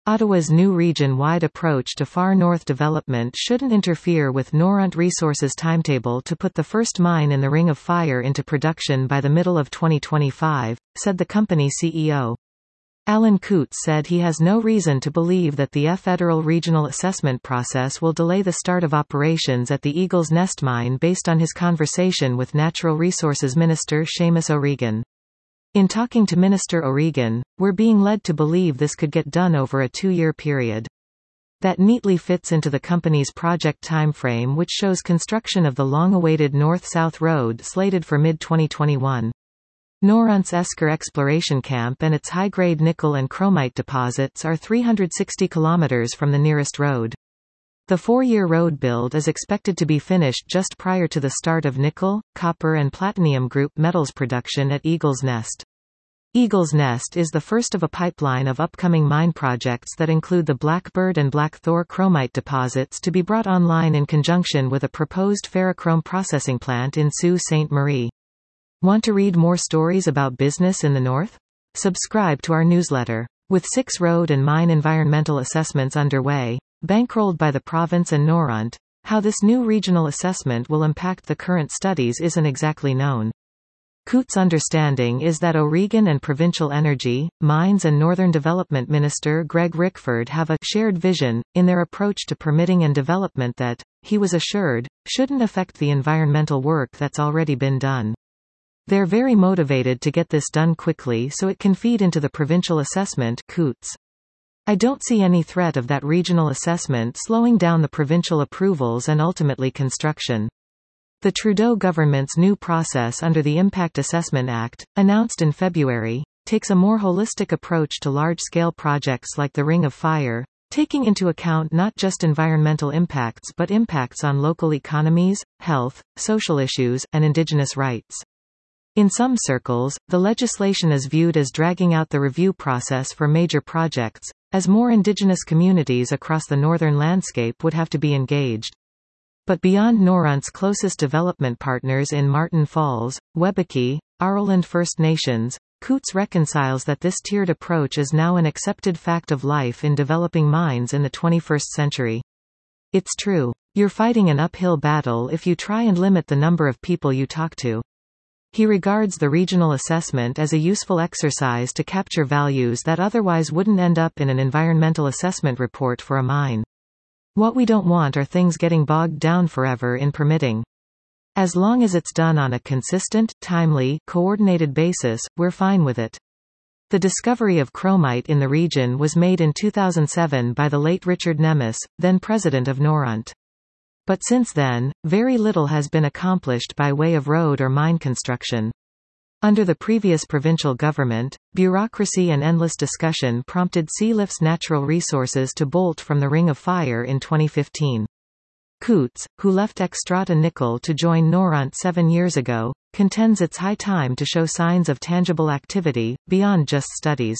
Ottawa's new region-wide approach to far north development shouldn't interfere with Noront Resources' timetable to put the first mine in the Ring of Fire into production by the middle of 2025, said the company CEO. Alan Coutts said he has no reason to believe that the federal regional assessment process will delay the start of operations at the Eagle's Nest mine based on his conversation with Natural Resources Minister Seamus O'Regan. In talking to Minister O'Regan, we're being led to believe this could get done over a 2-year period. That neatly fits into the company's project timeframe, which shows construction of the long-awaited North-South Road slated for mid-2021. Noront's Esker exploration camp and its high-grade nickel and chromite deposits are 360 kilometers from the nearest road. The 4-year road build is expected to be finished just prior to the start of nickel, copper and platinum group metals production at Eagle's Nest. Eagle's Nest is the first of a pipeline of upcoming mine projects that include the Blackbird and Black Thor chromite deposits to be brought online in conjunction with a proposed ferrochrome processing plant in Sault Ste. Marie. Want to read more stories about business in the North? Subscribe to our newsletter. With 6 road and mine environmental assessments underway, bankrolled by the province and Noront, how this new regional assessment will impact the current studies isn't exactly known. Coutts' understanding is that O'Regan and Provincial Energy, Mines and Northern Development Minister Greg Rickford have a shared vision in their approach to permitting and development that, he was assured, shouldn't affect the environmental work that's already been done. They're very motivated to get this done quickly so it can feed into the provincial assessment, Coutts. I don't see any threat of that regional assessment slowing down the provincial approvals and ultimately construction. The Trudeau government's new process under the Impact Assessment Act, announced in February, takes a more holistic approach to large-scale projects like the Ring of Fire, taking into account not just environmental impacts but impacts on local economies, health, social issues, and Indigenous rights. In some circles, the legislation is viewed as dragging out the review process for major projects, as more Indigenous communities across the northern landscape would have to be engaged. But beyond Noront's closest development partners in Martin Falls, Webequie, Ireland First Nations, Coutts reconciles that this tiered approach is now an accepted fact of life in developing mines in the 21st century. It's true. You're fighting an uphill battle if you try and limit the number of people you talk to. He regards the regional assessment as a useful exercise to capture values that otherwise wouldn't end up in an environmental assessment report for a mine. What we don't want are things getting bogged down forever in permitting. As long as it's done on a consistent, timely, coordinated basis, we're fine with it. The discovery of chromite in the region was made in 2007 by the late Richard Nemes, then president of Noront. But since then, very little has been accomplished by way of road or mine construction. Under the previous provincial government, bureaucracy and endless discussion prompted Sealift's Natural Resources to bolt from the Ring of Fire in 2015. Coutts, who left Xstrata Nickel to join Noront 7 years ago, contends it's high time to show signs of tangible activity, beyond just studies.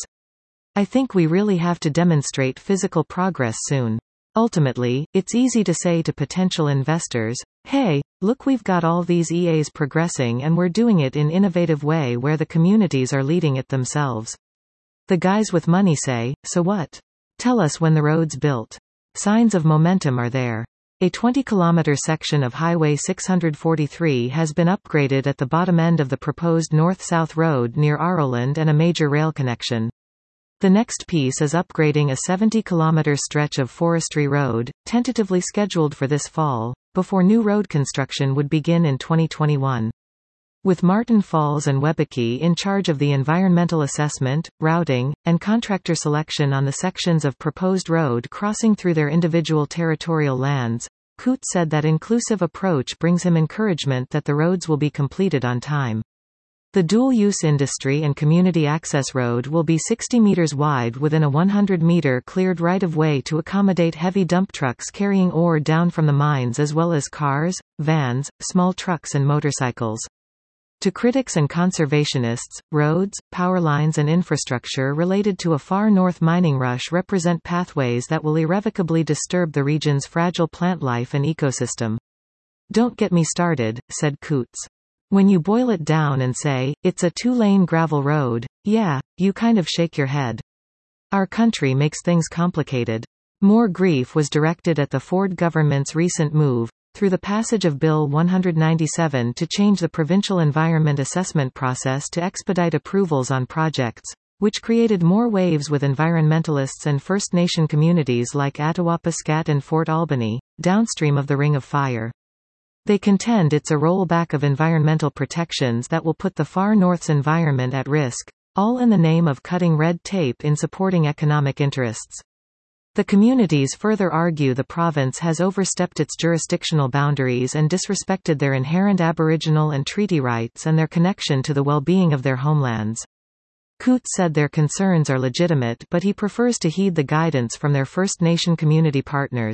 I think we really have to demonstrate physical progress soon. Ultimately, it's easy to say to potential investors, hey, look, we've got all these EAs progressing and we're doing it in innovative way where the communities are leading it themselves. The guys with money say, so what? Tell us when the road's built. Signs of momentum are there. A 20-kilometer section of Highway 643 has been upgraded at the bottom end of the proposed north-south road near Ireland and a major rail connection. The next piece is upgrading a 70-kilometer stretch of forestry road, tentatively scheduled for this fall, before new road construction would begin in 2021. With Martin Falls and Webequie in charge of the environmental assessment, routing, and contractor selection on the sections of proposed road crossing through their individual territorial lands, Coutts said that inclusive approach brings him encouragement that the roads will be completed on time. The dual-use industry and community access road will be 60 meters wide within a 100-meter cleared right-of-way to accommodate heavy dump trucks carrying ore down from the mines as well as cars, vans, small trucks and motorcycles. To critics and conservationists, roads, power lines and infrastructure related to a far north mining rush represent pathways that will irrevocably disturb the region's fragile plant life and ecosystem. Don't get me started, said Coutts. When you boil it down and say, it's a 2-lane gravel road, yeah, you kind of shake your head. Our country makes things complicated. More grief was directed at the Ford government's recent move, through the passage of Bill 197 to change the provincial environment assessment process to expedite approvals on projects, which created more waves with environmentalists and First Nation communities like Attawapiskat and Fort Albany, downstream of the Ring of Fire. They contend it's a rollback of environmental protections that will put the far north's environment at risk, all in the name of cutting red tape in supporting economic interests. The communities further argue the province has overstepped its jurisdictional boundaries and disrespected their inherent Aboriginal and treaty rights and their connection to the well-being of their homelands. Coote said their concerns are legitimate, but he prefers to heed the guidance from their First Nation community partners.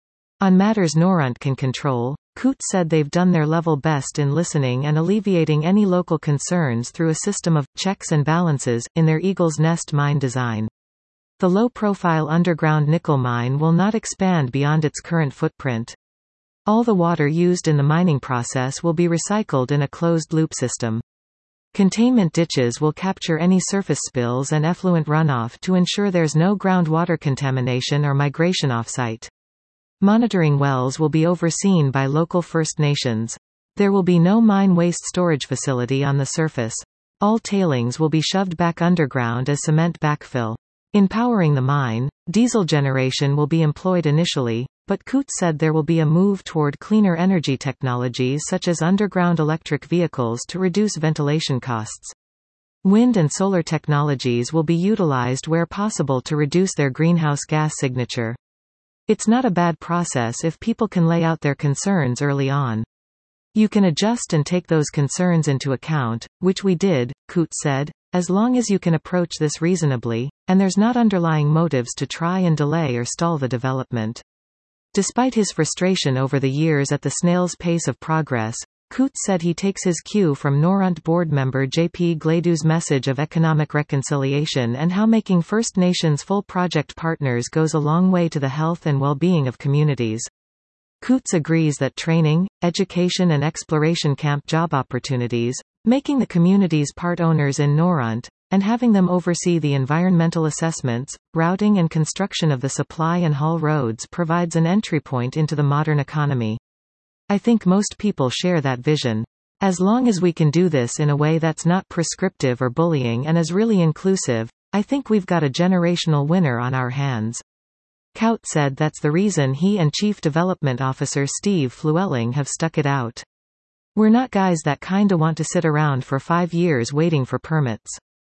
On matters Noront can control, Coote said they've done their level best in listening and alleviating any local concerns through a system of checks and balances in their Eagle's Nest mine design. The low-profile underground nickel mine will not expand beyond its current footprint. All the water used in the mining process will be recycled in a closed-loop system. Containment ditches will capture any surface spills and effluent runoff to ensure there's no groundwater contamination or migration off-site. Monitoring wells will be overseen by local First Nations. There will be no mine waste storage facility on the surface. All tailings will be shoved back underground as cement backfill. In powering the mine, diesel generation will be employed initially, but Coote said there will be a move toward cleaner energy technologies such as underground electric vehicles to reduce ventilation costs. Wind and solar technologies will be utilized where possible to reduce their greenhouse gas signature. It's not a bad process if people can lay out their concerns early on. You can adjust and take those concerns into account, which we did, Coote said, as long as you can approach this reasonably, and there's not underlying motives to try and delay or stall the development. Despite his frustration over the years at the snail's pace of progress, Coote said he takes his cue from Noront board member J.P. Gladew's message of economic reconciliation and how making First Nations full project partners goes a long way to the health and well-being of communities. Coote agrees that training, education and exploration camp job opportunities, making the communities part owners in Noront, and having them oversee the environmental assessments, routing and construction of the supply and haul roads provides an entry point into the modern economy. I think most people share that vision. As long as we can do this in a way that's not prescriptive or bullying and is really inclusive, I think we've got a generational winner on our hands. Coote said that's the reason he and Chief Development Officer Steve Flewelling have stuck it out. We're not guys that kinda want to sit around for 5 years waiting for permits.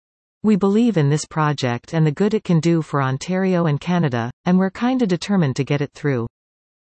We believe in this project and the good it can do for Ontario and Canada, and we're kinda determined to get it through.